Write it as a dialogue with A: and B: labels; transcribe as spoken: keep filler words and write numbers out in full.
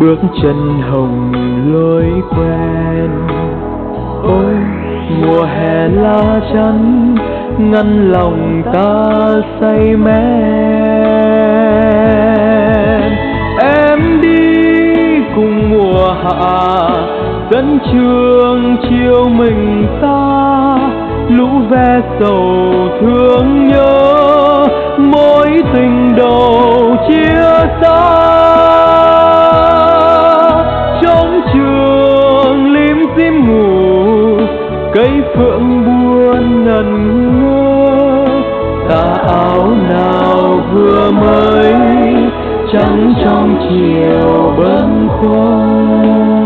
A: bước chân hồng lối quen. Ôi mùa hè lá chắn ngăn lòng ta say men. Em đi cùng mùa hạ dẫn trường chiều mình ta, lũ ve sầu thương nhớ mối tình đầu chia xa. Trong trường lim dim ngủ, cây phượng buồn ngẩn ngơ, tà áo nào vừa mới trắng trong chiều bâng khuâng.